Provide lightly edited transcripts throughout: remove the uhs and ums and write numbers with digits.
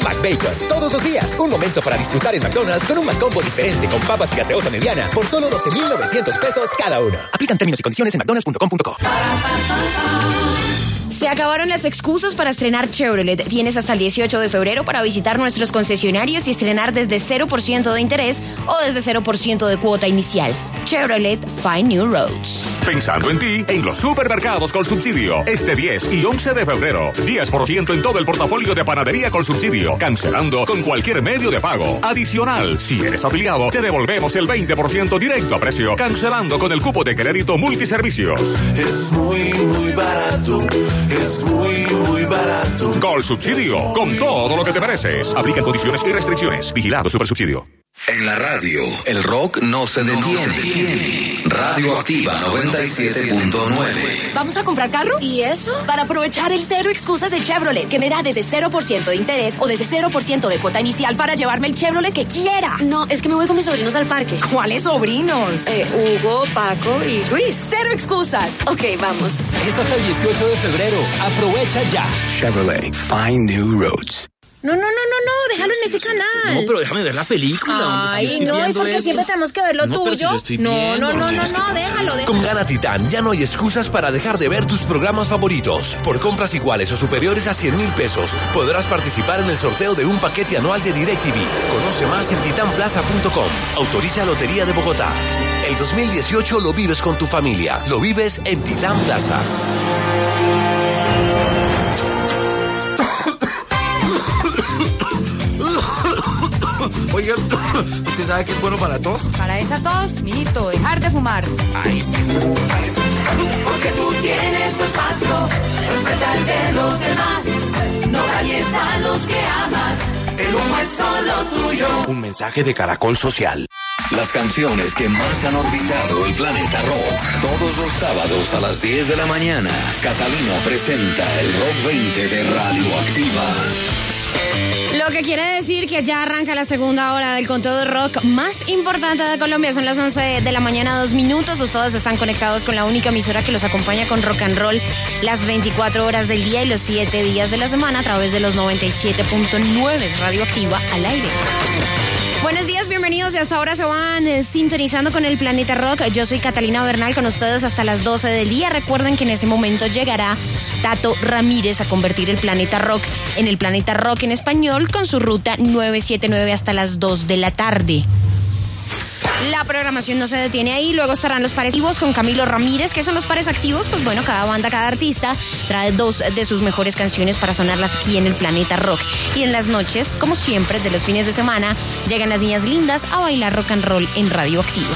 McBacon. Todos los días, un momento para disfrutar en McDonald's con un McCombo diferente con papas y gaseosa mediana por solo 12,900 pesos cada uno. Aplican términos y condiciones en mcdonalds.com.co. Se acabaron las excusas para estrenar Chevrolet. Tienes hasta el 18 de febrero para visitar nuestros concesionarios y estrenar desde 0% de interés o desde 0% de cuota inicial. Chevrolet, find new roads. Pensando en ti, en los supermercados con subsidio. Este 10 y 11 de febrero, 10% en todo el portafolio de panadería con subsidio, cancelando con cualquier medio de pago. Adicional, si eres afiliado, te devolvemos el 20% directo a precio, cancelando con el cupo de crédito multiservicios. Es muy barato. Es muy barato. Con subsidio, con todo lo que te mereces. Aplican condiciones y restricciones. Vigilado Supersubsidio. En la radio, el rock no se detiene. Radioactiva 97.9. ¿Vamos a comprar carro? ¿Y eso? Para aprovechar el cero excusas de Chevrolet, que me da desde 0% de interés o desde 0% de cuota inicial para llevarme el Chevrolet que quiera. No, es que me voy con mis sobrinos al parque. ¿Cuáles sobrinos? Hugo, Paco y Luis. Cero excusas. Ok, vamos. Es hasta el 18 de febrero. Aprovecha ya. Chevrolet, find new roads. No, déjalo en ese canal. No, pero déjame ver la película. Ay, no, es porque siempre tenemos que ver lo tuyo. No, déjalo. Con Gana Titán ya no hay excusas para dejar de ver tus programas favoritos. Por compras iguales o superiores a 100,000 pesos, podrás participar en el sorteo de un paquete anual de DirecTV. Conoce más en titanplaza.com. Autoriza Lotería de Bogotá. El 2018 lo vives con tu familia. Lo vives en Titán Plaza. Oiga, ¿usted sabe qué es bueno para la tos? Para esa tos, mijito, dejar de fumar. Ahí está. Porque tú tienes tu espacio, respeta el de los demás. No dañes a los que amas, el humo es solo tuyo. Un mensaje de Caracol Social. Las canciones que más han orbitado el planeta rock. Todos los sábados a las 10 de la mañana, Catalina presenta el Rock 20 de Radioactiva. Lo que quiere decir que ya arranca la segunda hora del conteo de rock más importante de Colombia. Son las 11 de la mañana, 2 minutos. Ustedes están conectados con la única emisora que los acompaña con rock and roll las 24 horas del día y los 7 días de la semana a través de los 97.9 Radioactiva al aire. Buenos días, bienvenidos y hasta ahora se van sintonizando con el Planeta Rock. Yo soy Catalina Bernal con ustedes hasta las 12 del día. Recuerden que en ese momento llegará Tato Ramírez a convertir el Planeta Rock en el Planeta Rock en español con su ruta 979 hasta las 2 de la tarde. La programación no se detiene ahí, luego estarán los pares activos con Camilo Ramírez. ¿Qué son los pares activos? Pues bueno, cada banda, cada artista trae 2 de sus mejores canciones para sonarlas aquí en el Planeta Rock. Y en las noches, como siempre, de los fines de semana, llegan las niñas lindas a bailar rock and roll en Radioactiva.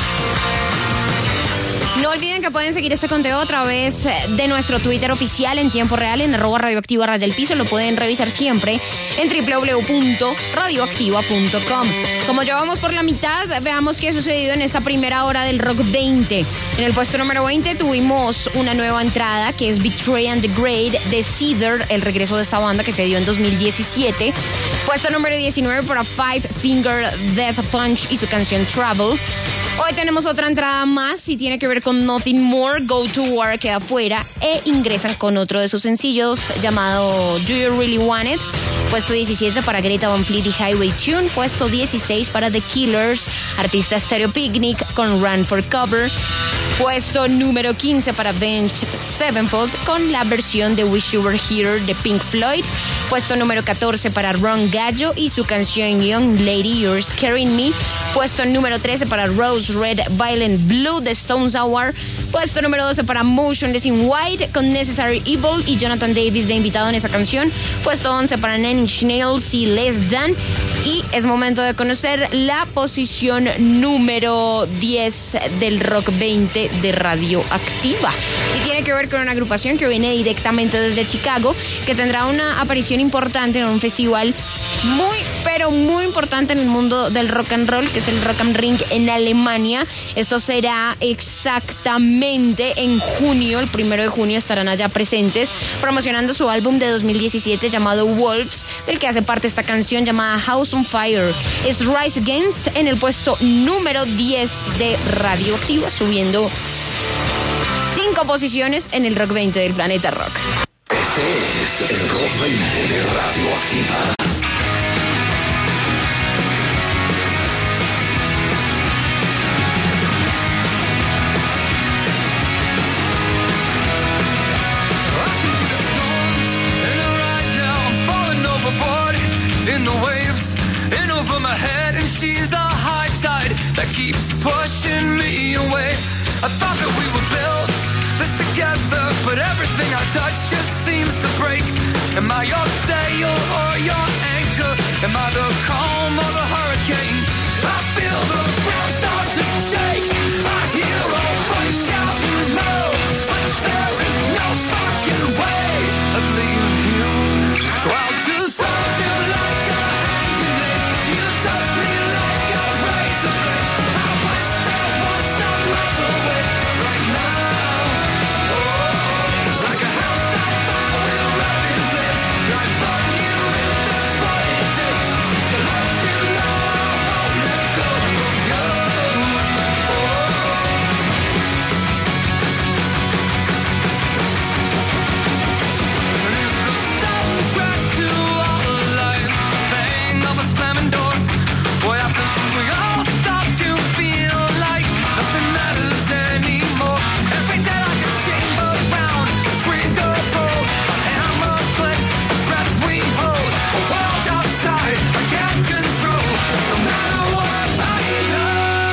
No olviden que pueden seguir este conteo a través de nuestro Twitter oficial en tiempo real en @radioactiva_piso. Lo pueden revisar siempre en www.radioactiva.com. Como ya vamos por la mitad, veamos qué ha sucedido en esta primera hora del Rock 20. En el puesto número 20 tuvimos una nueva entrada que es Betray and Degrade de Cedar, el regreso de esta banda que se dio en 2017. Puesto número 19 para Five Finger Death Punch y su canción Trouble. Hoy tenemos otra entrada más y tiene que ver con Nothing More, Go to War queda afuera e ingresan con otro de sus sencillos llamado Do You Really Want It. Puesto 17 para Greta Van Fleet y Highway Tune. Puesto 16 para The Killers, artista Stereo Picnic con Run for Cover. Puesto número 15 para Avenged Sevenfold con la versión de Wish You Were Here de Pink Floyd. Puesto número 14 para Ron Gallo y su canción Young Lady You're Scaring Me. Puesto número 13 para Rose Red Violent Blue de Stone Sour. Puesto número 12 para Motionless in White con Necessary Evil y Jonathan Davis de invitado en esa canción. Puesto 11 para Nine Inch Nails y Less Than. Y es momento de conocer la posición número 10 del Rock 20 de Radioactiva. Y tiene que ver con una agrupación que viene directamente desde Chicago, que tendrá una aparición importante en un festival muy, pero muy importante en el mundo del rock and roll, que es el Rock am Ring en Alemania. Esto será exactamente en junio, el 1 de junio estarán allá presentes, promocionando su álbum de 2017 llamado Wolves, del que hace parte esta canción llamada House on Fire. Es Rise Against en el puesto número 10 de Radioactiva, subiendo 5 posiciones en el Rock 20 del Planeta Rock. Este es el Rock 20 de Radioactiva. touch just seems to break. Am I your sail or your anchor? Am I the calm or the hurricane? I feel the ground start to shake. I hear a voice shouting no, but there is no fucking way of leaving you. So I'll just hold you like a hand grenade. You touch me like a razor blade. I wish there was some other way right now. Oh, like a house on fire with running flames. I'd burn you if that's what it takes. To let you know I won't let go of you. And if the soundtrack to all the lights, the bang of a slamming door, what happens when we all start to feel like nothing matters anymore? Every day like a chamber round, a trigger pull, a hammer click, a breath we hold, a world outside I can't control, no matter what I do.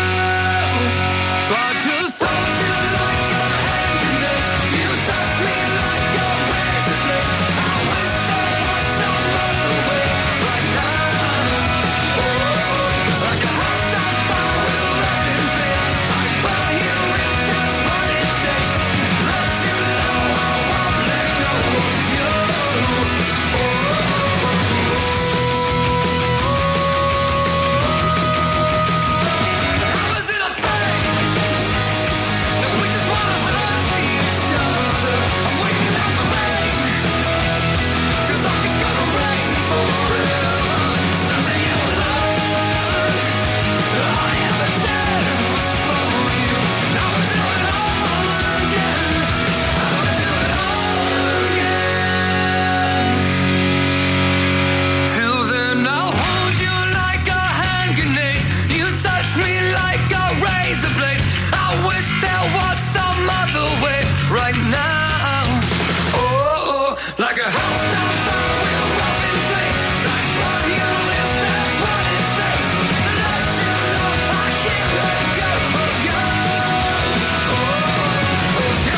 So I just hold you like a hand grenade. You touch me like a razor blade. I wish there was some other way right now. Like a house on fire with running flames. I'd burn you if that's what it takes. Let you know I won't let go of you. How is it a thing that we just wanna hurt each other? I'm waiting out the rain. Feels like it's gonna rain forever. Something you love. I ever did was for you. And I will do it all again. I will do it all again. Till then I'll hold you like a hand grenade. You touch me like a razor blade. I wish there was some other way right now. Oh, like a house on fire with running flames. I'd burn you if that's what it takes. To let you know I can't let go of you. Oh,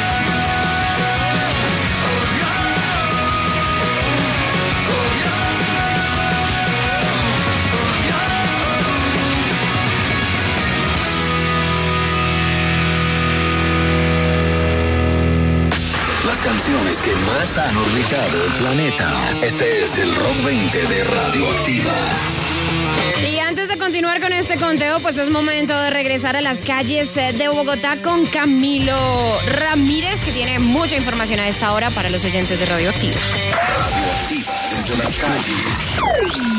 Las canciones que más han orbitado el planeta. Este es el Rock 20 de Radioactiva. Y antes de continuar con este conteo, pues es momento de regresar a las calles de Bogotá con Camilo Ramírez, que tiene mucha información a esta hora para los oyentes de Radioactiva. Radioactiva desde las calles.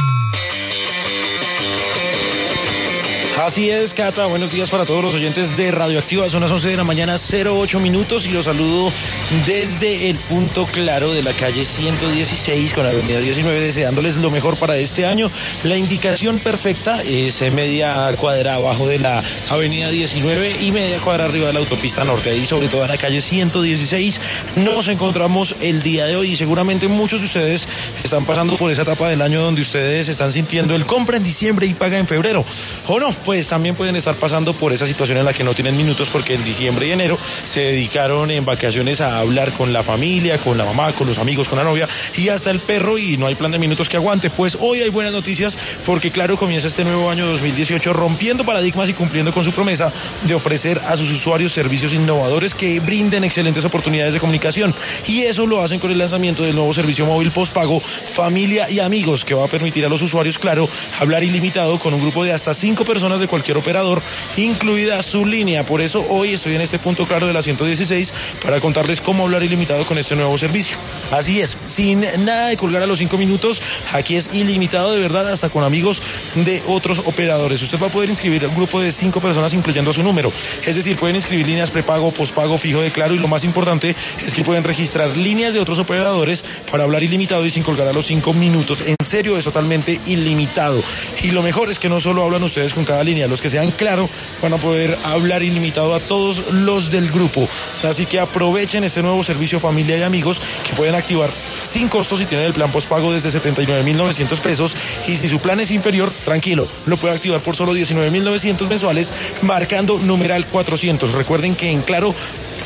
Así es, Cata. Buenos días para todos los oyentes de Radioactiva. Son las 11 de la mañana, 08 minutos, y los saludo desde el punto claro de la calle 116 con la avenida 19, deseándoles lo mejor para este año. La indicación perfecta es media cuadra abajo de la avenida 19 y media cuadra arriba de la autopista norte. Ahí, sobre todo en la calle 116, nos encontramos el día de hoy, y seguramente muchos de ustedes están pasando por esa etapa del año donde ustedes están sintiendo el compra en diciembre y paga en febrero, ¿o no? Pues también pueden estar pasando por esa situación en la que no tienen minutos, porque en diciembre y enero se dedicaron en vacaciones a hablar con la familia, con la mamá, con los amigos, con la novia y hasta el perro, y no hay plan de minutos que aguante. Pues hoy hay buenas noticias, porque Claro comienza este nuevo año 2018 rompiendo paradigmas y cumpliendo con su promesa de ofrecer a sus usuarios servicios innovadores que brinden excelentes oportunidades de comunicación, y eso lo hacen con el lanzamiento del nuevo servicio móvil postpago Familia y Amigos, que va a permitir a los usuarios Claro hablar ilimitado con un grupo de hasta 5 personas de cualquier operador, incluida su línea. Por eso hoy estoy en este punto claro de la 116 para contarles cómo hablar ilimitado con este nuevo servicio. Así es, sin nada de colgar a los 5 minutos, aquí es ilimitado de verdad, hasta con amigos de otros operadores. Usted va a poder inscribir a un grupo de 5 personas incluyendo su número, es decir, pueden inscribir líneas prepago, pospago, fijo de Claro, y lo más importante es que pueden registrar líneas de otros operadores para hablar ilimitado y sin colgar a los 5 minutos. En serio, es totalmente ilimitado, y lo mejor es que no solo hablan ustedes con cada línea, los que sean Claro van a poder hablar ilimitado a todos los del grupo. Así que aprovechen este nuevo servicio Familia y Amigos, que pueden activar sin costos si tienen el plan postpago desde 79.900 pesos, y si su plan es inferior, tranquilo, lo puede activar por solo 19.900 mensuales marcando numeral 400. Recuerden que en Claro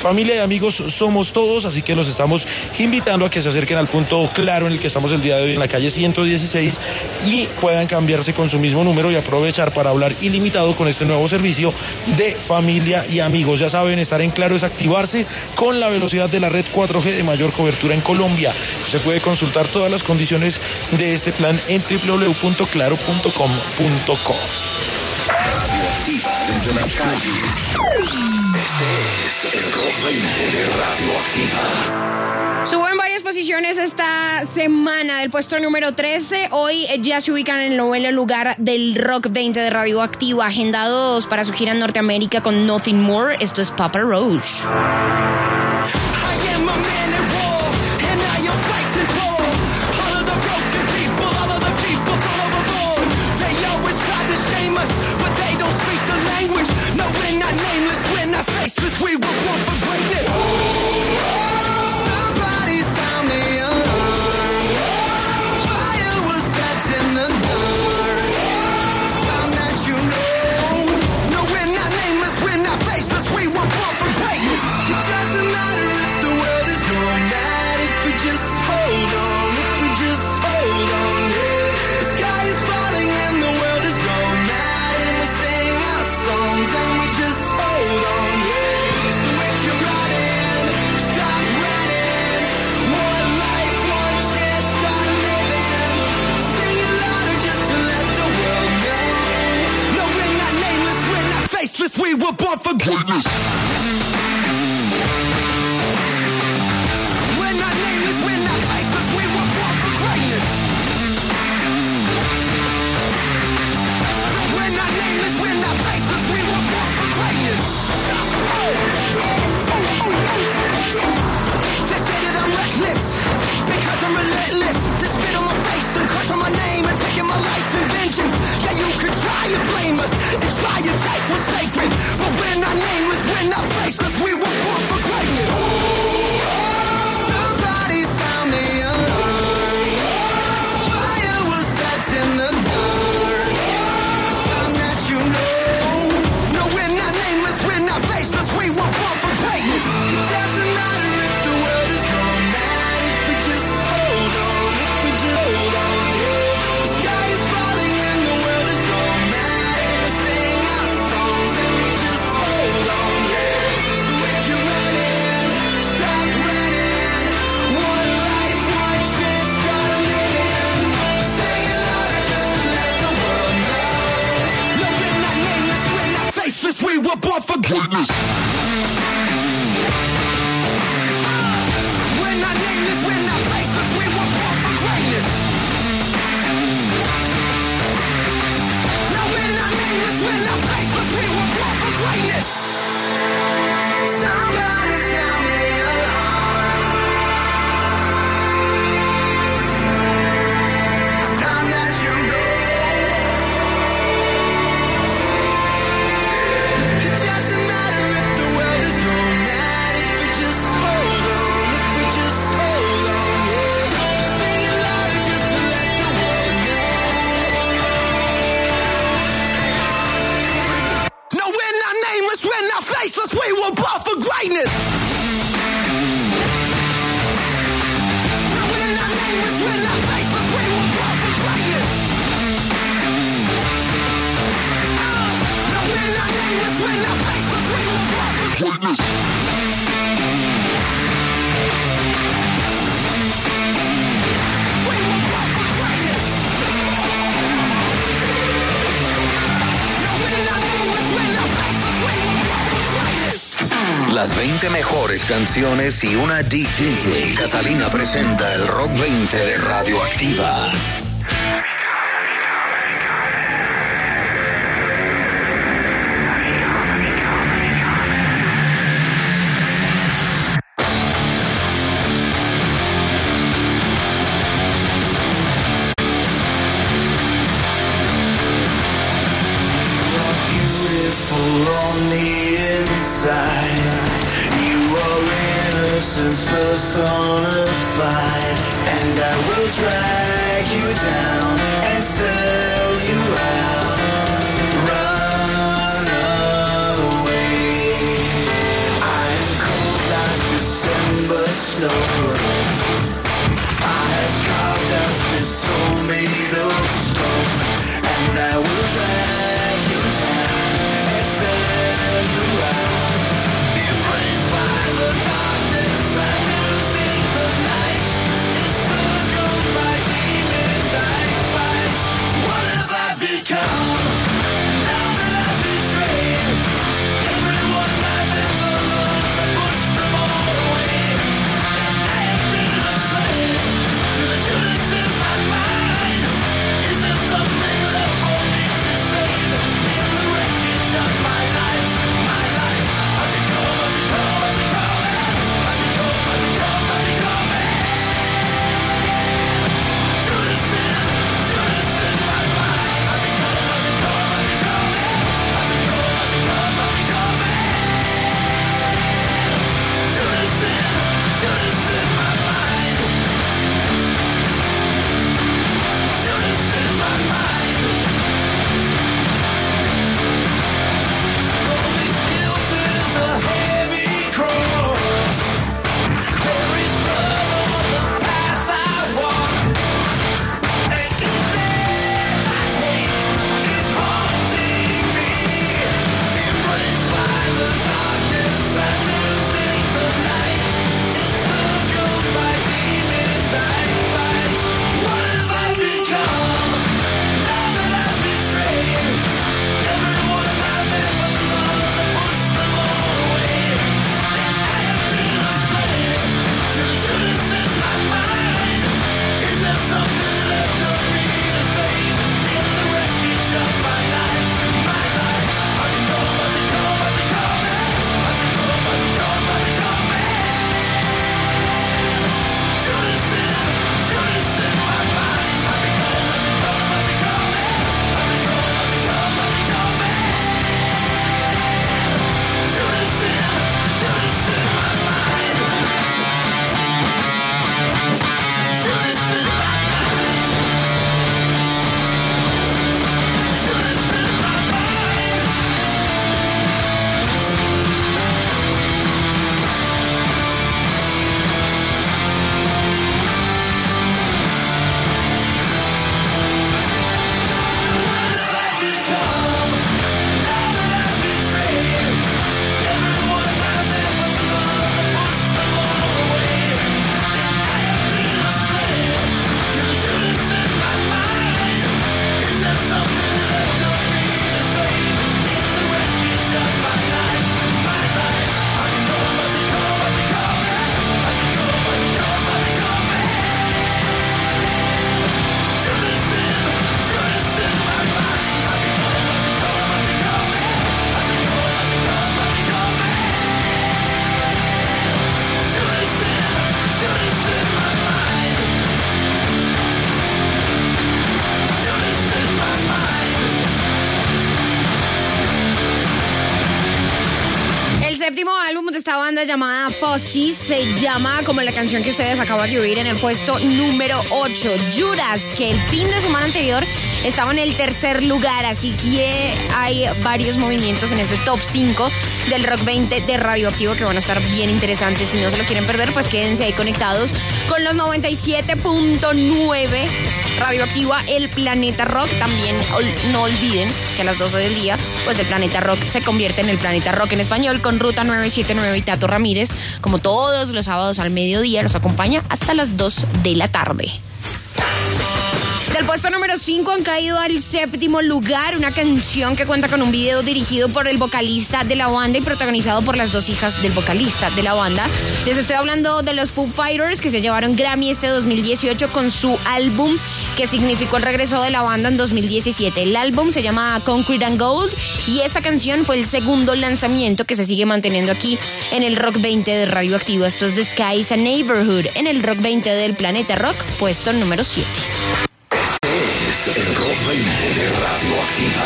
Familia y amigos somos todos, así que los estamos invitando a que se acerquen al punto claro en el que estamos el día de hoy en la calle 116 y puedan cambiarse con su mismo número y aprovechar para hablar ilimitado con este nuevo servicio de Familia y Amigos. Ya saben, estar en Claro es activarse con la velocidad de la red 4G de mayor cobertura en Colombia. Usted puede consultar todas las condiciones de este plan en www.claro.com.co. Radioactiva desde las calles. Este es el Rock 20 de Radioactiva. Suben varias posiciones esta semana del puesto número 13. Hoy ya se ubican en el 9º lugar del Rock 20 de Radioactiva, agendados para su gira en Norteamérica con Nothing More. Esto es Papa Roach. We were born for greatness. Somebody sound the alarm. Fire was set in the dark. It's time that you know. No, we're not nameless, we're not faceless. We were born for greatness. It doesn't matter if the world is going mad. If we just hold on, if we just hold on, yeah. The sky is falling and the world is going mad. And we sing our songs and we just hold on, yeah. We were born for greatness. We're not nameless, we're not faceless. We were born for greatness. We're not nameless, we're not faceless. We were born for greatness. They say that I'm reckless because I'm relentless. They spit on my face and curse on my name and taking my life in vengeance. Yeah, you could try and blame us and try and take what's sacred, but we're not nameless, we're not faceless. We were born for greatness. Somebody sound the alarm. Fire was set in the dark. It's time that you know. No, we're not nameless, we're not faceless. We were born for greatness. It doesn't matter if the world is going mad. If we just hold on, if we just hold on, yeah. The sky is falling and the world is going mad. And we sing our songs and we just hold on, yeah. So if you're running, stop running. One life, one chance, start living. Sing it louder just to let the world know. No, we're not nameless, we're not faceless. We were born for greatness. We're not nameless, we're not faceless. We were born for greatness. No, we're not nameless, we're not faceless. We were born for greatness. Somebody sound the alarm. It's time that you know. It doesn't matter if the world is going mad. If we just hold on, if we just hold on, yeah. Sing it louder just to let the world know. No, we're not nameless, we're not faceless. We were born for greatness. No, we're not nameless, we're not faceless. We were born for greatness. No, we're not nameless, we're not faceless. We were born for greatness. We were born for greatness. No, we're not nameless, we're not faceless. We were born for greatness. Las 20 mejores canciones y una DJ. Catalina presenta el Rock 20 de Radioactiva. On the inside, you are innocence personified, and I will drag you down and sell you out. Run away. I am cold. banda llamada Fuzzy, se llama como la canción que ustedes acaban de oír en el puesto número 8. Judas, que el fin de semana anterior estaba en el tercer lugar, así que hay varios movimientos en este top 5 del Rock 20 de Radioactivo que van a estar bien interesantes. Si no se lo quieren perder, pues quédense ahí conectados con los 97.9 Radioactiva, el Planeta Rock. También no olviden que a las 12 del día, pues el Planeta Rock se convierte en el Planeta Rock en español con Ruta 979 y Tato Ramírez. Como todos los sábados al mediodía, los acompaña hasta las 2 de la tarde. Del puesto número 5 han caído al séptimo lugar una canción que cuenta con un video dirigido por el vocalista de la banda y protagonizado por las dos hijas del vocalista de la banda. Les estoy hablando de los Foo Fighters, que se llevaron Grammy este 2018 con su álbum que significó el regreso de la banda en 2017. El álbum se llama Concrete and Gold y esta canción fue el segundo lanzamiento que se sigue manteniendo aquí en el Rock 20 de Radioactivo. Esto es The Sky is a Neighborhood en el Rock 20 del Planeta Rock, puesto número 7. El Rock 20 de Radioactiva.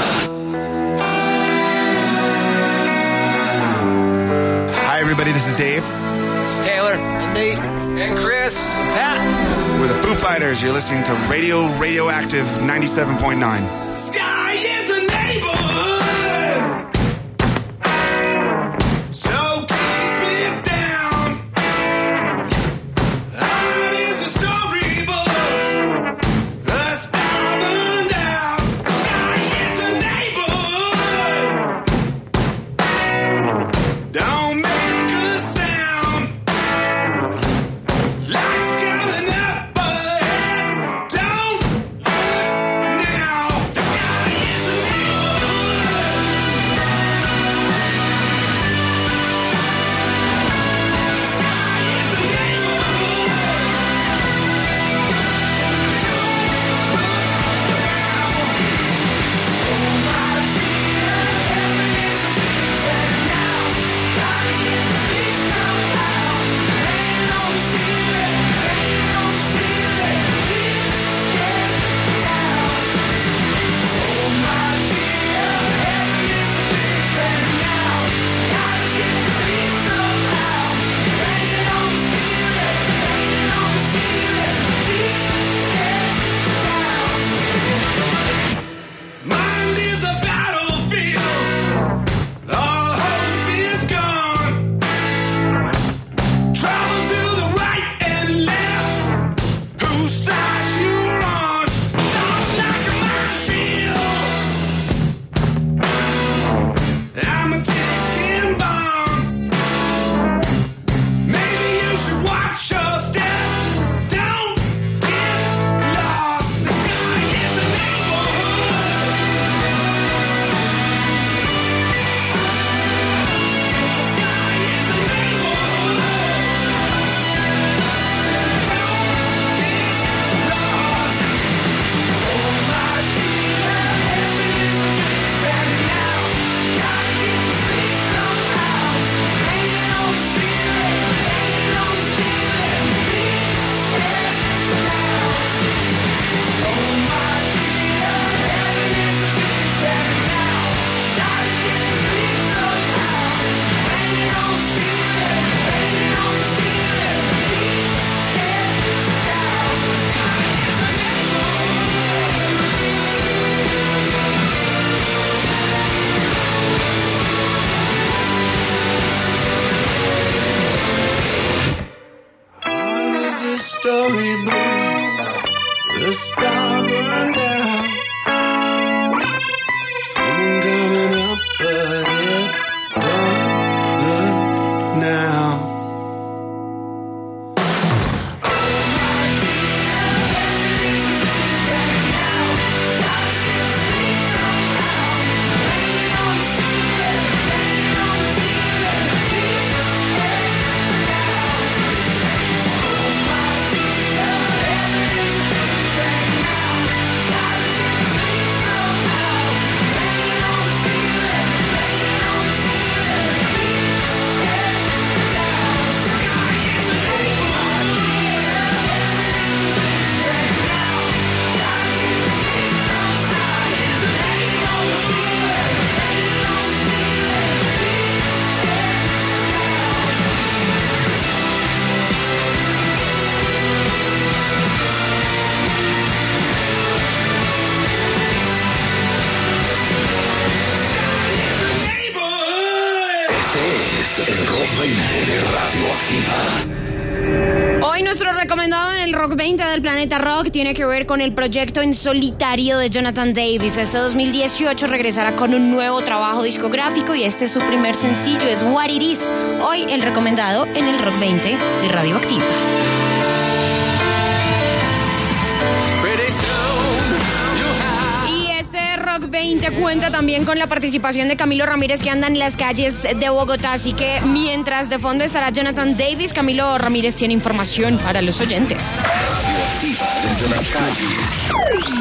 Hi everybody, this is Dave. This is Taylor. And Nate. And Chris. And Pat. We're the Foo Fighters. You're listening to Radioactive 97.9. Sky is a neighborhood. So keep it down. Art is a storybook. The sky burned out. Sky is a neighborhood. Don't make a sound. Lights coming up ahead. Don't look now. The sky is Rock 20 de Radioactiva. Hoy nuestro recomendado en el Rock 20 del Planeta Rock tiene que ver con el proyecto en solitario de Jonathan Davis. Este 2018 regresará con un nuevo trabajo discográfico y este es su primer sencillo, es What It Is. Hoy el recomendado en el Rock 20 de Radioactiva. Y este Rock 20 cuenta también con la participación de Camilo Ramírez, que anda en las calles de Bogotá, así que mientras de fondo estará Jonathan Davis, Camilo Ramírez tiene información para los oyentes. Radioactiva desde las calles.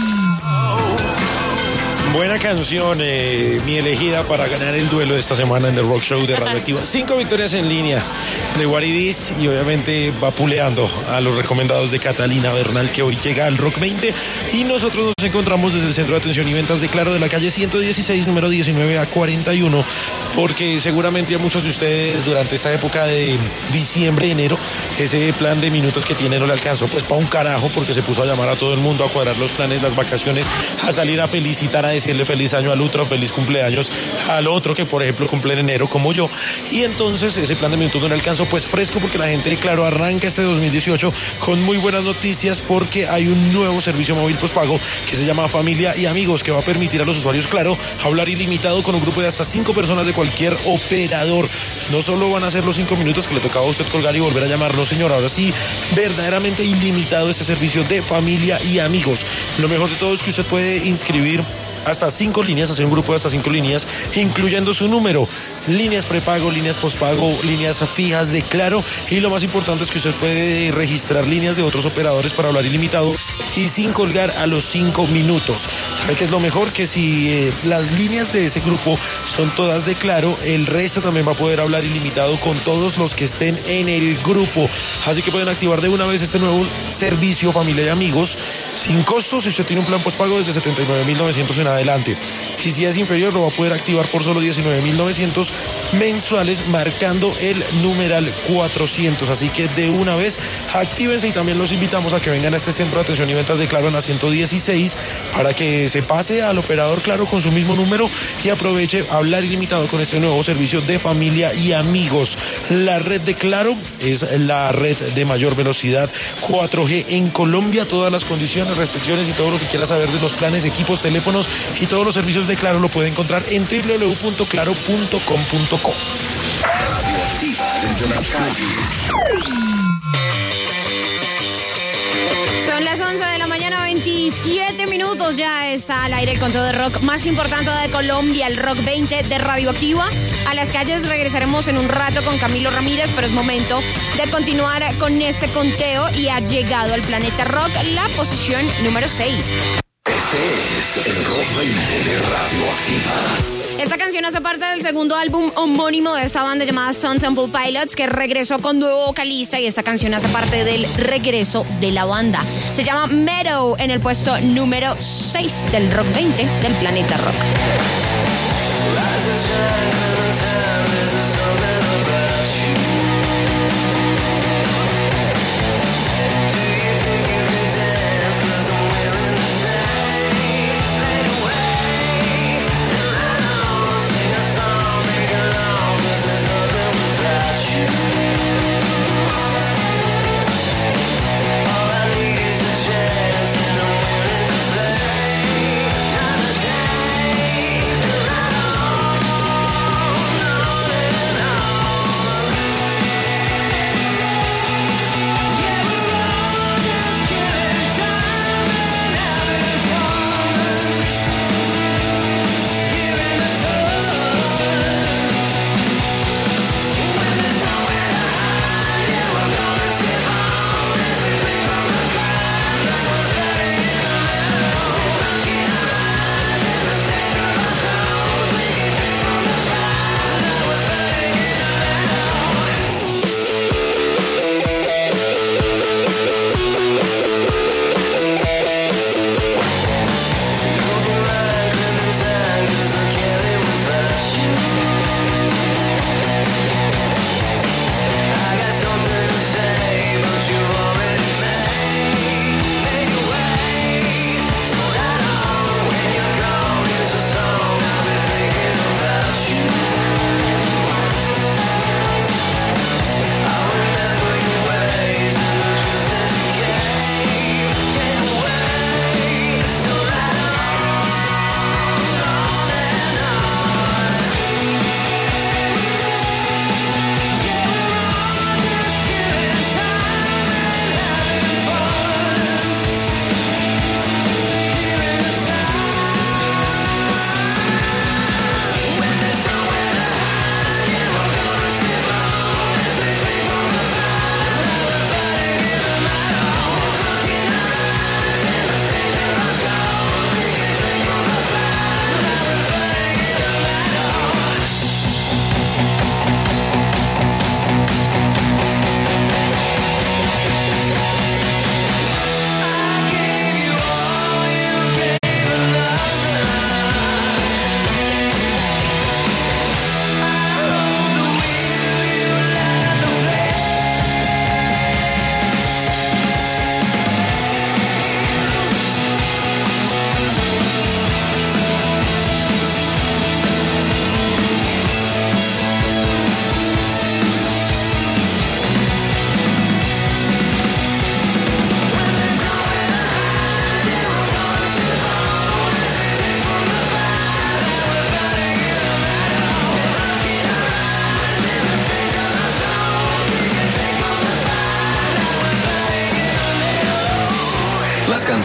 Buena canción, mi elegida para ganar el duelo de esta semana en The Rock Show de Radioactiva. 5 victorias en línea de What It Is y obviamente vapuleando a los recomendados de Catalina Bernal, que hoy llega al Rock 20 y nosotros nos encontramos desde el Centro de Atención y Ventas de Claro de la calle 116, número 19 a 41, porque seguramente a muchos de ustedes durante esta época de diciembre, enero, ese plan de minutos que tiene no le alcanzó pues para un carajo, porque se puso a llamar a todo el mundo, a cuadrar los planes, las vacaciones, a salir a felicitar, a decirle feliz año al otro, feliz cumpleaños al otro que por ejemplo cumple en enero como yo, y entonces ese plan de minutos no le alcanzó pues fresco, porque la gente de Claro arranca este 2018 con muy buenas noticias, porque hay un nuevo servicio móvil postpago que se llama Familia y Amigos, que va a permitir a los usuarios Claro hablar ilimitado con un grupo de hasta 5 personas de cualquier operador. No solo van a ser los 5 minutos que le tocaba a usted colgar y volver a llamarlo, señor, ahora sí, verdaderamente ilimitado este servicio de Familia y Amigos. Lo mejor de todo es que usted puede inscribir hasta 5 líneas, hacer un grupo de hasta 5 líneas, incluyendo su número, líneas prepago, líneas postpago, líneas fijas de Claro, y lo más importante es que usted puede registrar líneas de otros operadores para hablar ilimitado y sin colgar a los 5 minutos. ¿Sabe qué es lo mejor? Que si las líneas de ese grupo son todas de Claro, el resto también va a poder hablar ilimitado con todos los que estén en el grupo. Así que pueden activar de una vez este nuevo servicio Familia y Amigos sin costo si usted tiene un plan postpago desde 79.900 en adelante. Y si es inferior, lo va a poder activar por solo 19.900 mensuales, marcando el numeral 400. Así que de una vez, actívense, y también los invitamos a que vengan a este Centro de Atención y Ventas de Claro en la 116 para que se pase al operador Claro con su mismo número y aproveche hablar ilimitado con este nuevo servicio de Familia y Amigos. La red de Claro es la red de mayor velocidad 4G en Colombia. Todas las condiciones, restricciones y todo lo que quiera saber de los planes, equipos, teléfonos y todos los servicios de Claro lo puede encontrar en www.claro.com.co. Radioactiva desde las calles. Son las 11 de la mañana, 27 minutos. Ya está al aire el conteo de rock más importante de Colombia, el Rock 20 de Radioactiva. A las calles regresaremos en un rato con Camilo Ramírez, pero es momento de continuar con este conteo y ha llegado al Planeta Rock la posición número 6. Este es el Rock 20 de Radioactiva. Esta canción hace parte del segundo álbum homónimo de esta banda llamada Stone Temple Pilots, que regresó con nuevo vocalista, y esta canción hace parte del regreso de la banda. Se llama Meadow, en el puesto número 6 del Rock 20 del Planeta Rock.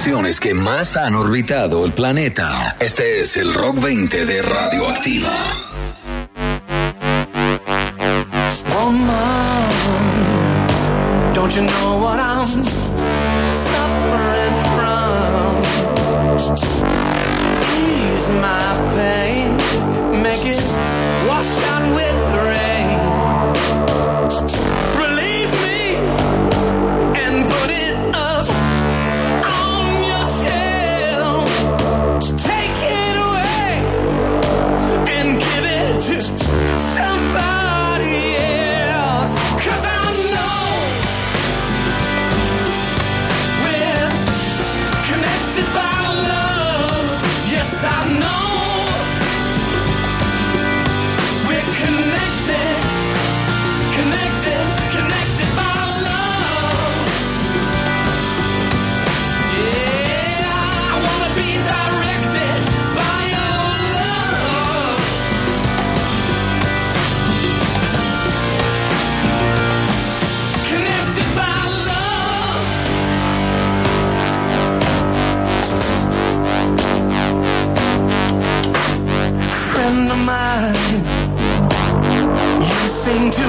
canciones que más han orbitado el planeta. Este es el Rock 20 de Radioactiva. Oh, Mom, don't you know what I'm suffering from? Ease my pain, make it wash out with the rain. Relieve me and put it up on your shelf. Take it away and give it to somebody else. 'Cause I know we're connected by love. Yes, I know we're connected, connected, connected by love. Yeah, I wanna be directed by your love. Connected by love. Friend of mine, you seem to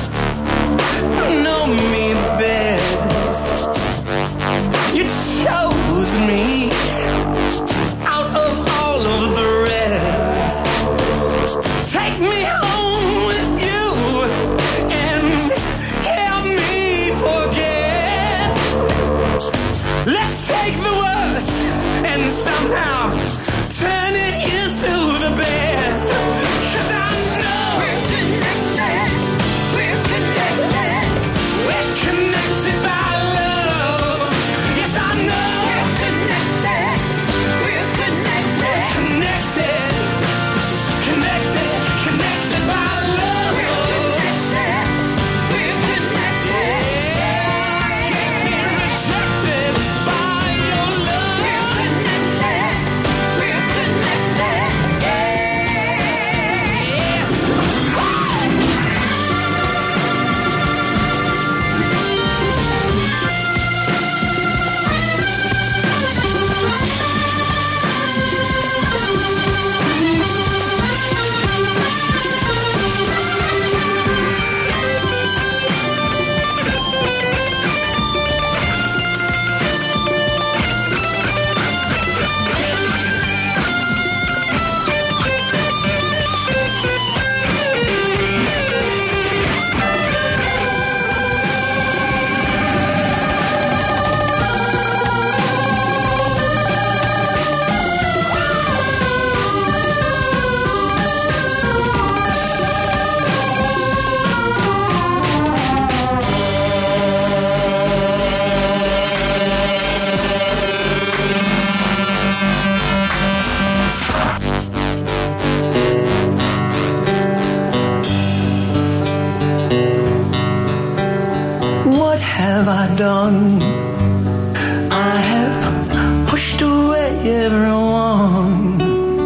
know me best. You chose me out of all of the rest. Take me home with you and help me forget. Let's take the worst and somehow turn it into the best. 'Cause I know we're connected, we're connected, we're connected by love. Yes, I know we're connected, we're connected, we're connected, connected, connected by love. We're connected, we're connected. Yeah, I can't be rejected by your love. We're connected, we're connected. Yes. What have I done? I have pushed away everyone.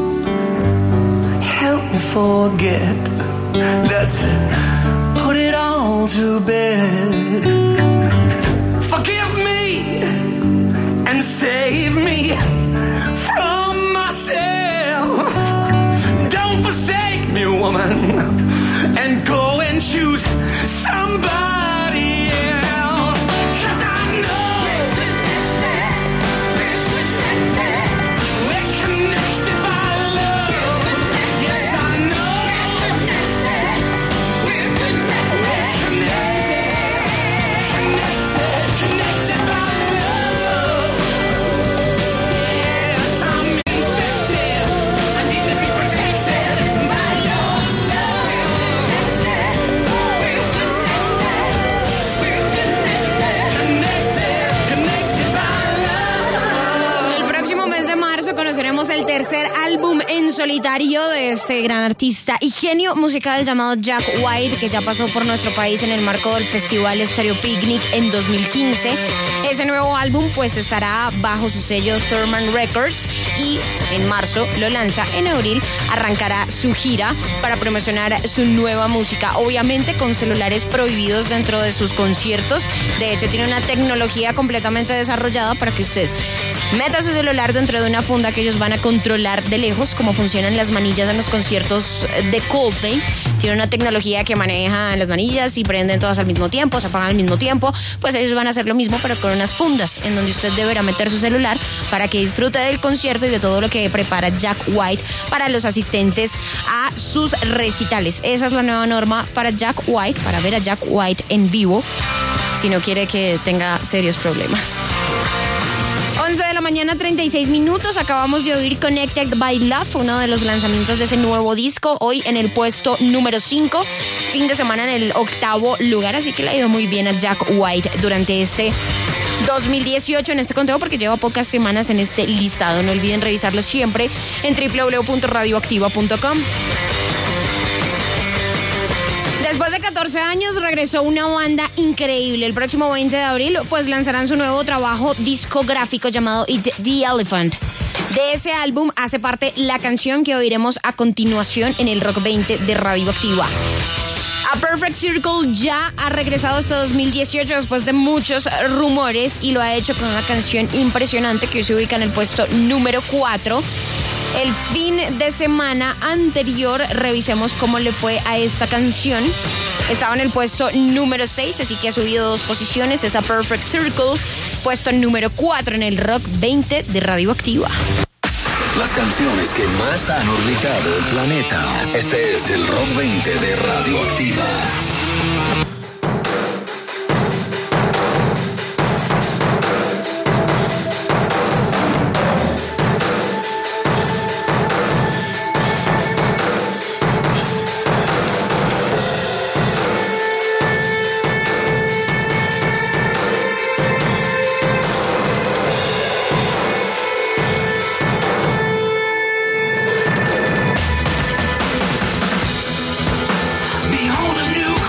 Help me forget. Let's put it all to bed. Forgive me and save me from myself. Don't forsake me, woman, and go and choose somebody else. 'Cause I know we're connected, we're connected by love. Yes, I know we're connected, we're connected, connected by love. Yes, I'm infected, I need to be protected by your love. We're connected by love. El próximo mes de marzo conoceremos el tercer álbum en solitario de este gran artista y genio musical llamado Jack White, que ya pasó por nuestro país en el marco del Festival Stereo Picnic en 2015. Ese nuevo álbum pues estará bajo su sello Thurman Records y en marzo lo lanza. En abril arrancará su gira para promocionar su nueva música, obviamente con celulares prohibidos dentro de sus conciertos. De hecho, tiene una tecnología completamente desarrollada para que usted meta su celular dentro de una funda que ellos van a controlar de lejos, como funcionan las manillas en los conciertos de Coldplay. Tiene una tecnología que maneja las manillas y prenden todas al mismo tiempo, se apagan al mismo tiempo. Pues ellos van a hacer lo mismo, pero con unas fundas en donde usted deberá meter su celular para que disfrute del concierto y de todo lo que prepara Jack White para los asistentes a sus recitales. Esa es la nueva norma para Jack White, para ver a Jack White en vivo, si no quiere que tenga serios problemas. 11 de la mañana, 36 minutos. Acabamos de oír Connected by Love, uno de los lanzamientos de ese nuevo disco. Hoy en el puesto número 5. Fin de semana en el 8º lugar. Así que le ha ido muy bien a Jack White durante este 2018 en este conteo, porque lleva pocas semanas en este listado. No olviden revisarlo siempre en www.radioactiva.com. Después de 14 años regresó una banda increíble. El próximo 20 de abril pues lanzarán su nuevo trabajo discográfico llamado Eat the Elephant. De ese álbum hace parte la canción que oiremos a continuación en el Rock 20 de Radioactiva. A Perfect Circle ya ha regresado este 2018 después de muchos rumores y lo ha hecho con una canción impresionante que hoy se ubica en el puesto número 4. El fin de semana anterior revisemos cómo le fue a esta canción. Estaba en el puesto número 6, así que ha subido 2 posiciones. Es A Perfect Circle, puesto número 4 en el Rock 20 de Radioactiva. Las canciones que más han orbitado el planeta. Este es el Rock 20 de Radioactiva. Behold a new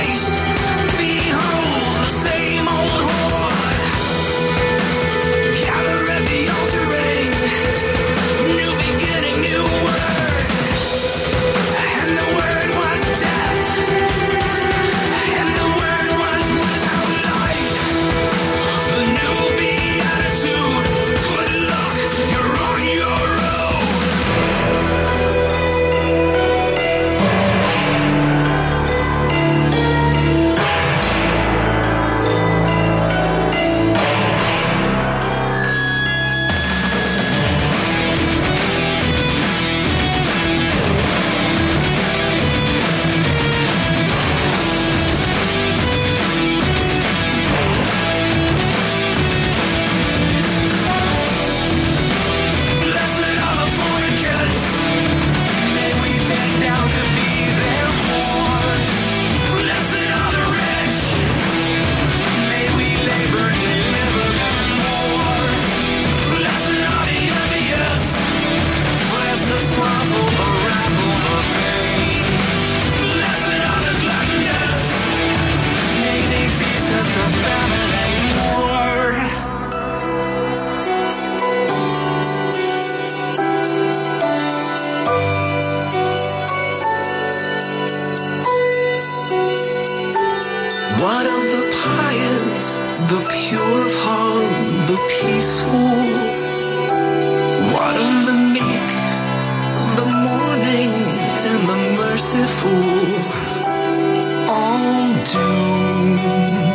What of the pious, the pure of heart, the peaceful? What of the meek, the mourning, and the merciful? All doomed.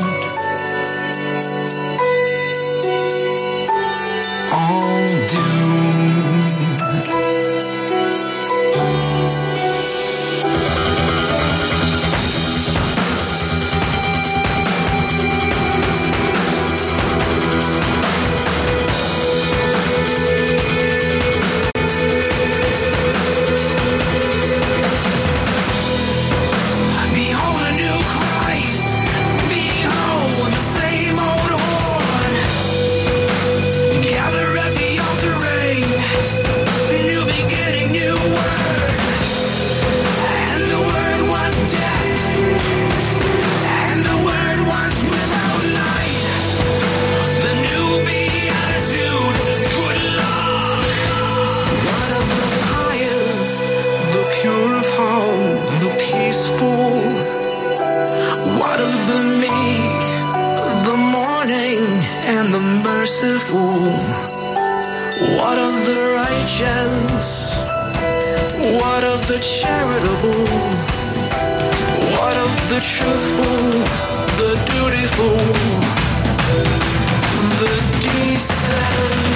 All doomed. merciful? What of the righteous? What of the charitable? What of the truthful, the dutiful, the decent?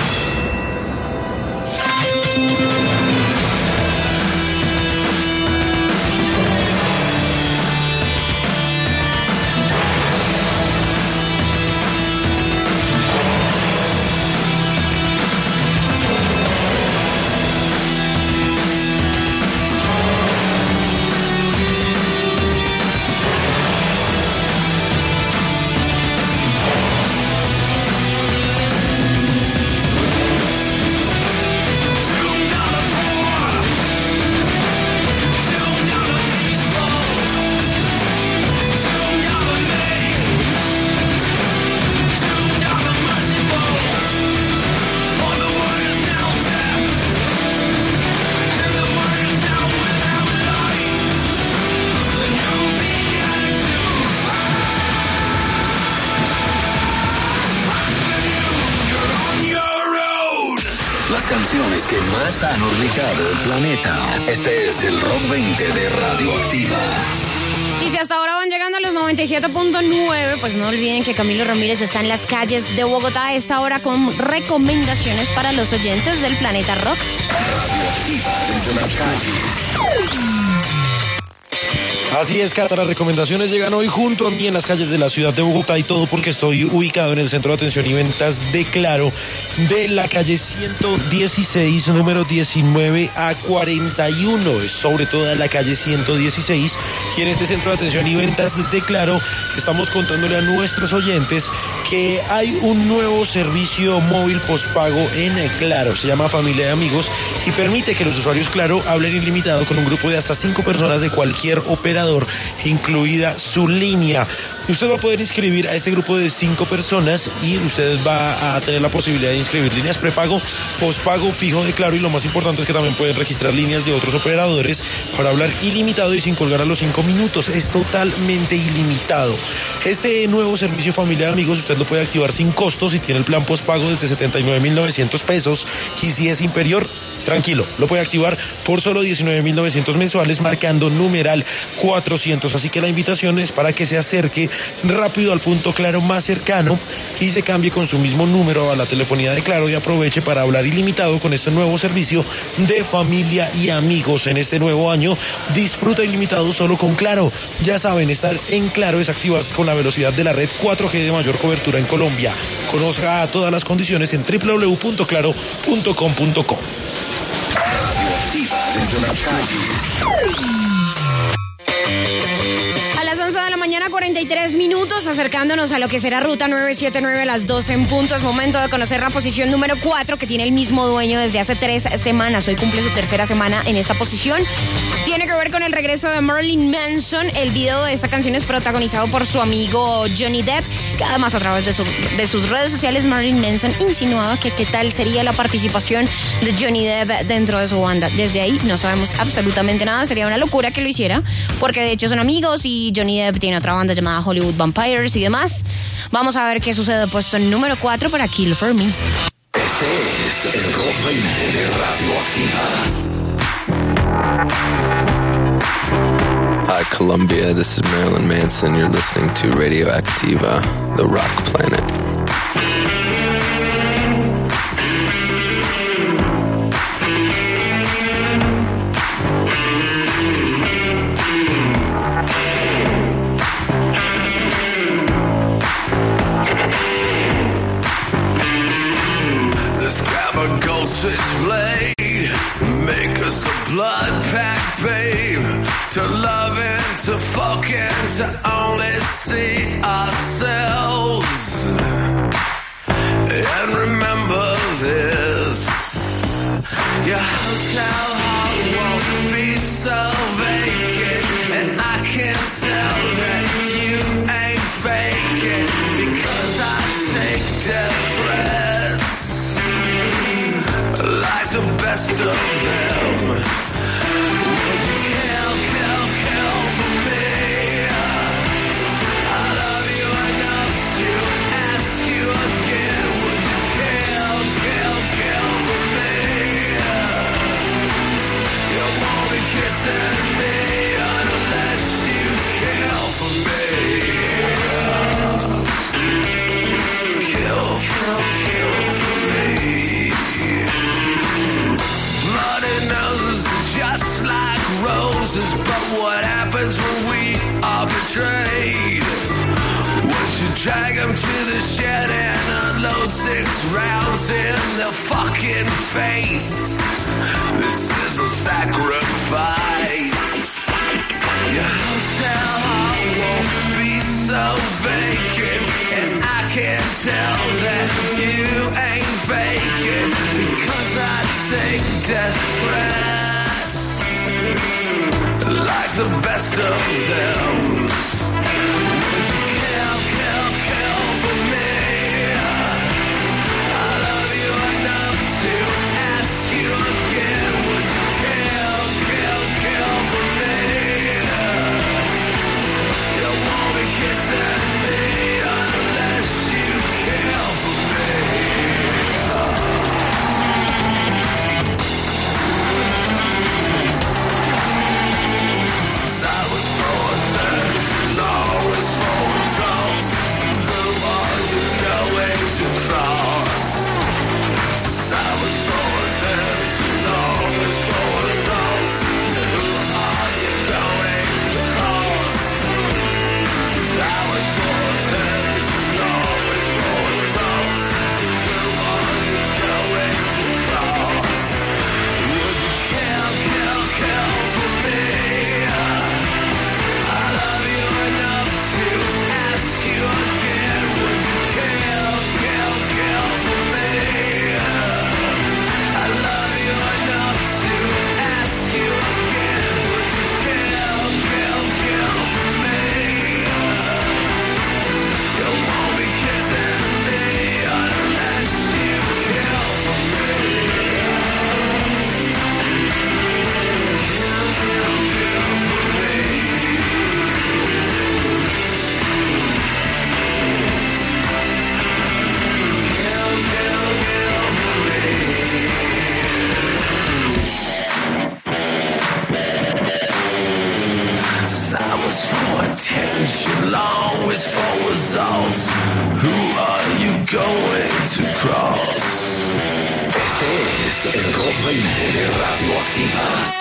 Canciones que más han orbitado el planeta. Este es el Rock 20 de Radioactiva. Y si hasta ahora van llegando a los 97.9, pues no olviden que Camilo Ramírez está en las calles de Bogotá a esta hora con recomendaciones para los oyentes del Planeta Rock. Radioactiva desde las calles. Así es, Cata, las recomendaciones llegan hoy junto a mí en las calles de la ciudad de Bogotá y todo porque estoy ubicado en el Centro de Atención y Ventas de Claro de la calle 116, número 19 a 41, es sobre toda la calle 116 y en este Centro de Atención y Ventas de Claro estamos contándole a nuestros oyentes que hay un nuevo servicio móvil postpago en Claro, se llama Familia de Amigos y permite que los usuarios Claro hablen ilimitado con un grupo de hasta 5 personas de cualquier operador, incluida su línea. Usted va a poder inscribir a este grupo de 5 personas y usted va a tener la posibilidad de inscribir líneas prepago, postpago, fijo de Claro y lo más importante es que también pueden registrar líneas de otros operadores para hablar ilimitado y sin colgar a los 5 minutos. Es totalmente ilimitado. Este nuevo servicio Familia de Amigos usted lo puede activar sin costo si tiene el plan postpago desde 79.900 pesos y si es inferior, tranquilo, lo puede activar por solo 19.900 mensuales marcando numeral 400. Así que la invitación es para que se acerque rápido al punto Claro más cercano y se cambie con su mismo número a la telefonía de Claro y aproveche para hablar ilimitado con este nuevo servicio de Familia y Amigos. En este nuevo año, disfruta ilimitado solo con Claro. Ya saben, estar en Claro es activarse con la velocidad de la red 4G de mayor cobertura en Colombia. Conozca todas las condiciones en www.claro.com.co. Radioactiva desde las calles. A las 11 de la mañana, 43 minutos, acercándonos a lo que será Ruta 979 a las 12 en punto. Es momento de conocer la posición número 4, que tiene el mismo dueño desde hace 3 semanas. Hoy cumple su tercera semana en esta posición. Tiene que ver con el regreso de Marilyn Manson. El video de esta canción es protagonizado por su amigo Johnny Depp, que además a través de sus redes sociales, Marilyn Manson insinuaba que qué tal sería la participación de Johnny Depp dentro de su banda. Desde ahí no sabemos absolutamente nada. Sería una locura que lo hiciera, porque de hecho son amigos y Johnny Depp tiene otra banda llamada Hollywood Vampires y demás. Vamos a ver qué sucede. Puesto en número 4 para Kill For Me. Este es el Rock 20 de Radioactiva. Hi, Colombia. This is Marilyn Manson. You're listening to Radioactiva, the rock planet. Let's grab a gold switchblade, make us a blood pact, babe. To love and to fuck and to only see ourselves. And remember this, your hotel heart won't be so vacant. And I can tell that you ain't faking, because I take death threats like the best of them. Would you kill for me? I love you enough to ask you again. just like roses, but what happens when we are betrayed? Would you drag them to the shed and unload 6 rounds in their fucking face? This is a sacrifice. Your hotel hall won't be so vacant, and I can tell that you ain't vacant, because I take death threats like the best of them. Would you kill for me? I love you enough to ask you again. Would you kill for me? You won't be kissing me unless you kill for me. Silence for turns, always for results. Who are you going to cross? Silence for turns, always for results. Who are you going to cross? Silence for turns, always for results. Who are you going to cross? Would you kill for me? I love you enough to ask you again. Would you kill for me? I love you enough to ask you again. Would you kill for me? You won't be kissing me unless you kill for me. Kill for me. Silence for attention, always for results. Who are you going to cross? Este es el Rock 20 de Radioactiva.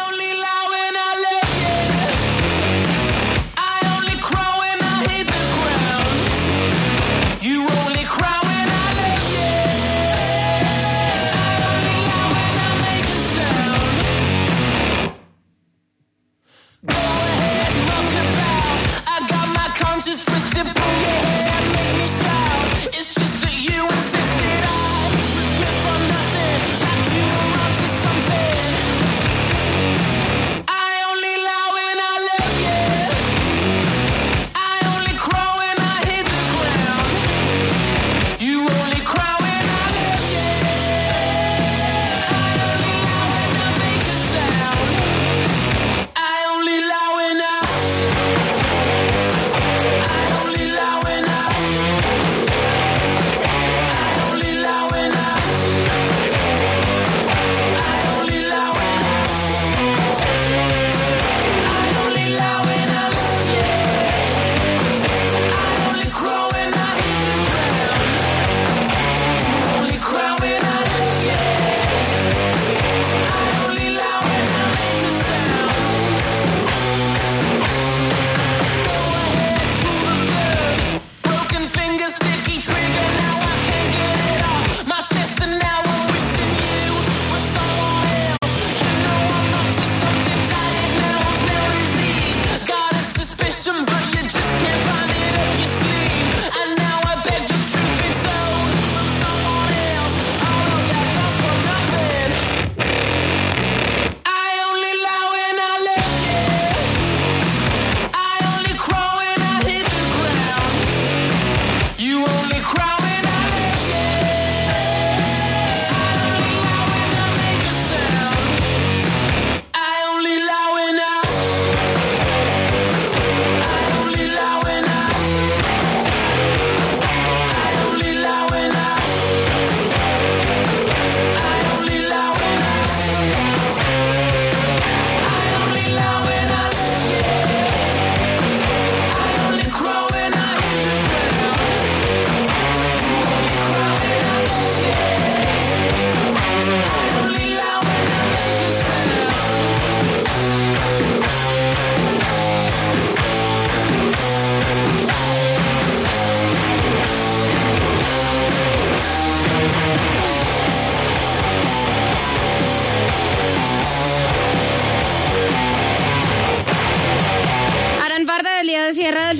Just twisted, pull your hair and make me shout. It's just that you insisted I was good for nothing, like you were up to something.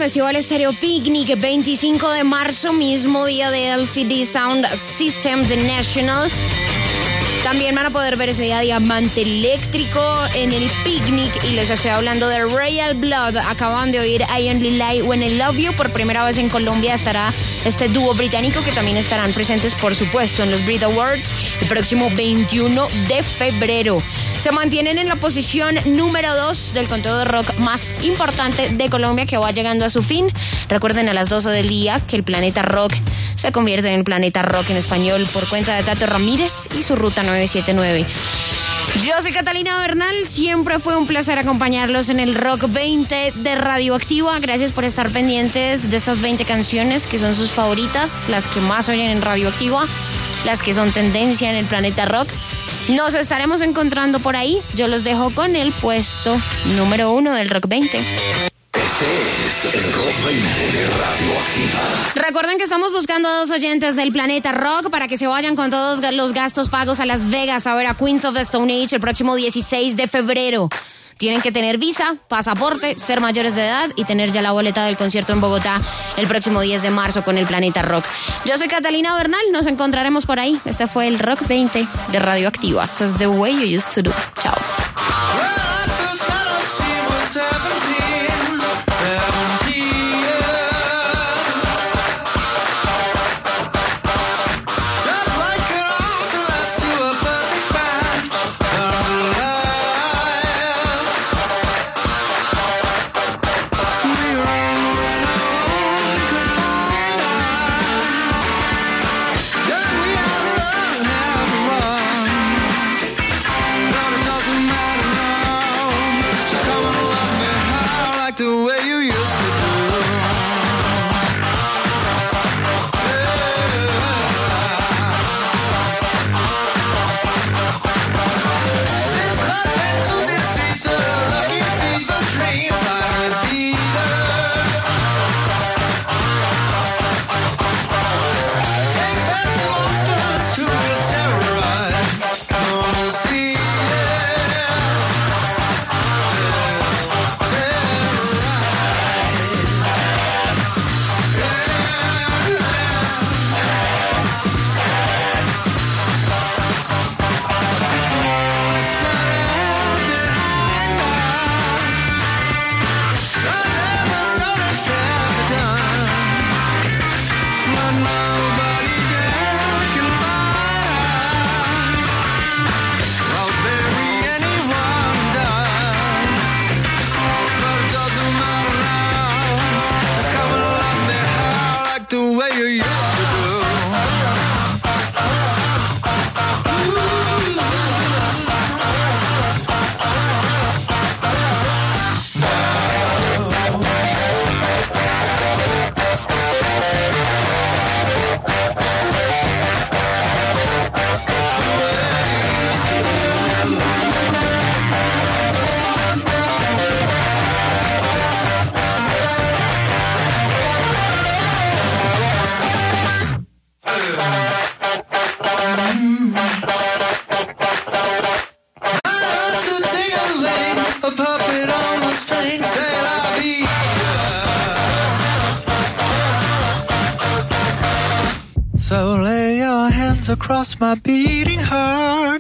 Festival Estéreo Picnic, 25 de marzo, mismo día de LCD Sound System The National. También van a poder ver ese día Diamante Eléctrico en el Picnic. Y les estoy hablando de Royal Blood. Acaban de oír I Only Lie When I Love You. Por primera vez en Colombia estará este dúo británico, que también estarán presentes, por supuesto, en los Brit Awards el próximo 21 de febrero. Se mantienen en la posición número 2 del conteo de rock más importante de Colombia, que va llegando a su fin. Recuerden a las 12 del día que el Planeta Rock se convierte en el Planeta Rock en español por cuenta de Tato Ramírez y su Ruta 979. Yo soy Catalina Bernal, siempre fue un placer acompañarlos en el Rock 20 de Radioactiva. Gracias por estar pendientes de estas 20 canciones que son sus favoritas, las que más oyen en Radioactiva, las que son tendencia en el Planeta Rock. Nos estaremos encontrando por ahí. Yo los dejo con el puesto número 1 del Rock 20. Este es el Rock 20 de Radioactiva. Recuerden que estamos buscando a 2 oyentes del Planeta Rock para que se vayan con todos los gastos pagos a Las Vegas a ver a Queens of the Stone Age el próximo 16 de febrero. Tienen que tener visa, pasaporte, ser mayores de edad y tener ya la boleta del concierto en Bogotá el próximo 10 de marzo con el Planeta Rock. Yo soy Catalina Bernal, nos encontraremos por ahí. Este fue el Rock 20 de Radioactiva. Esto es The Way You Used to Do. Chao. So lay your hands across my beating heart.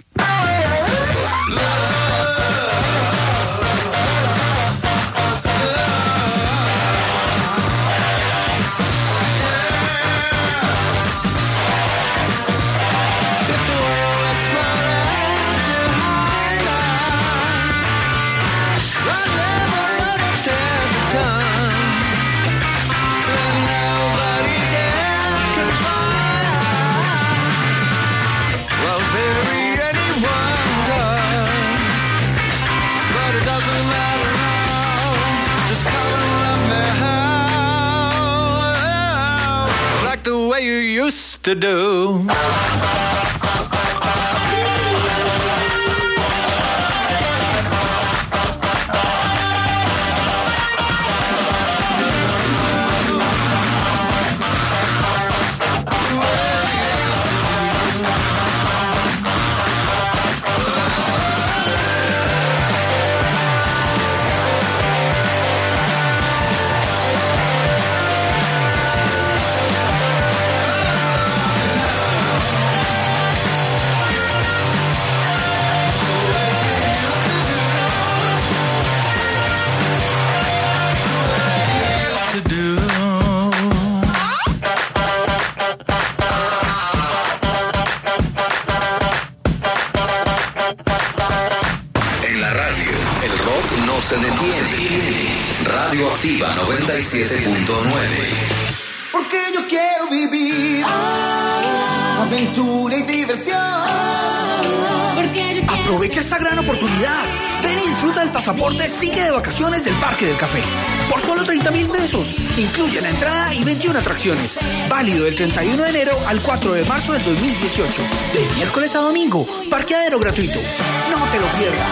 The way you used to do. En la radio, el rock no se detiene. Radioactiva 97.9. Porque yo quiero vivir aventura y diversión. Aprovecha esta gran oportunidad. Ven y disfruta del pasaporte Sigue de Vacaciones del Parque del Café. Por solo 30.000 pesos. Incluye la entrada y 21 atracciones. Válido del 31 de enero al 4 de marzo del 2018. De miércoles a domingo. Parqueadero gratuito. No te lo pierdas.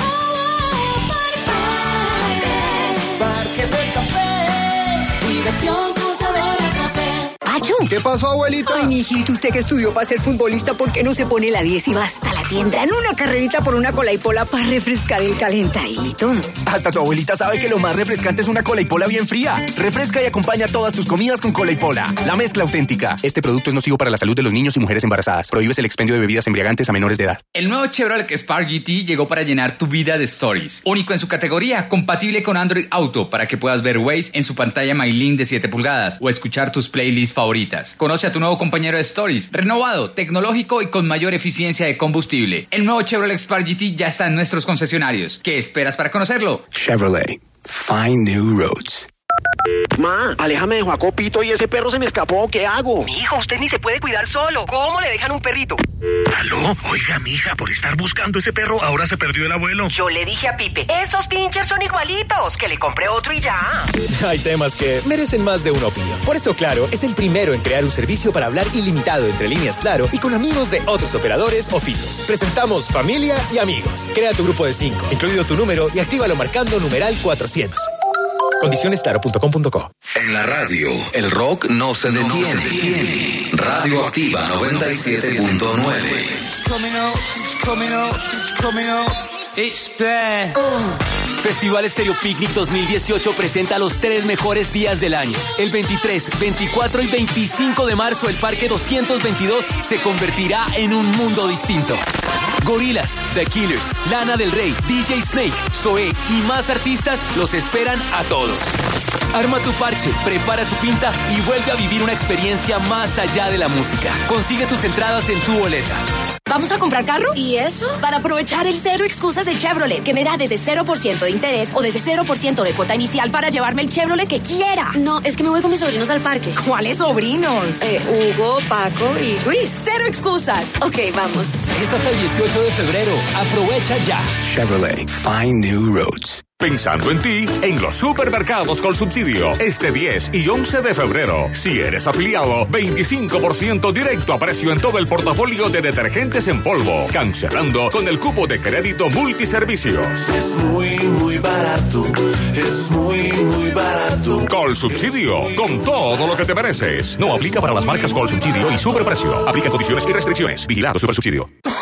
Parque del Café. Diversión con sabor a café. ¡Pacho! ¿Qué pasó, abuelita? Ay, mijito, usted que estudió para ser futbolista, ¿por qué no se pone la 10 y va hasta la tienda en una carrerita por una cola y pola para refrescar el calentadito? Hasta tu abuelita sabe que lo más refrescante es una cola y pola bien fría. Refresca y acompaña todas tus comidas con cola y pola. La mezcla auténtica. Este producto es nocivo para la salud de los niños y mujeres embarazadas. Prohíbes el expendio de bebidas embriagantes a menores de edad. El nuevo Chevrolet Spark GT llegó para llenar tu vida de stories. Único en su categoría, compatible con Android Auto para que puedas ver Waze en su pantalla MyLink de 7 pulgadas o escuchar tus playlists favoritas. Conoce a tu nuevo compañero de stories, renovado, tecnológico y con mayor eficiencia de combustible. El nuevo Chevrolet Spark GT ya está en nuestros concesionarios. ¿Qué esperas para conocerlo? Chevrolet. Find new roads. Ma, aléjame de Juacopito y ese perro se me escapó. ¿Qué hago? Mijo, usted ni se puede cuidar solo. ¿Cómo le dejan un perrito? ¿Aló? Oiga, mija, por estar buscando ese perro, ahora se perdió el abuelo. Yo le dije a Pipe, esos pinchers son igualitos, que le compré otro y ya. Hay temas que merecen más de una opinión. Por eso, Claro es el primero en crear un servicio para hablar ilimitado entre líneas Claro y con amigos de otros operadores o filos. Presentamos Familia y Amigos. Crea tu grupo de 5, incluido tu número, y actívalo marcando numeral 400. Condiciones claro.com.co. En la radio, el rock no se detiene. Radioactiva 97.9. Festival Estéreo Picnic 2018 presenta los 3 mejores días del año. El 23, 24 y 25 de marzo el Parque 222 se convertirá en un mundo distinto. Gorillaz, The Killers, Lana del Rey, DJ Snake, Zoé y más artistas los esperan a todos. Arma tu parche, prepara tu pinta y vuelve a vivir una experiencia más allá de la música. Consigue tus entradas en tu boleta. ¿Vamos a comprar carro? ¿Y eso? Para aprovechar el cero excusas de Chevrolet, que me da desde 0% de interés o desde 0% de cuota inicial para llevarme el Chevrolet que quiera. No, es que me voy con mis sobrinos al parque. ¿Cuáles sobrinos? Hugo, Paco y Luis. Cero excusas. Ok, vamos. Es hasta el 18 de febrero. Aprovecha ya. Chevrolet. Find new roads. Pensando en ti, en los supermercados con subsidio, este 10 y 11 de febrero. Si eres afiliado, 25% directo a precio en todo el portafolio de detergentes en polvo, cancelando con el cupo de crédito multiservicios. Es muy barato, es muy barato. Col Subsidio, con todo lo que te mereces. No aplica para las marcas Col Subsidio y Superprecio. Aplica condiciones y restricciones. Vigilado Supersubsidio.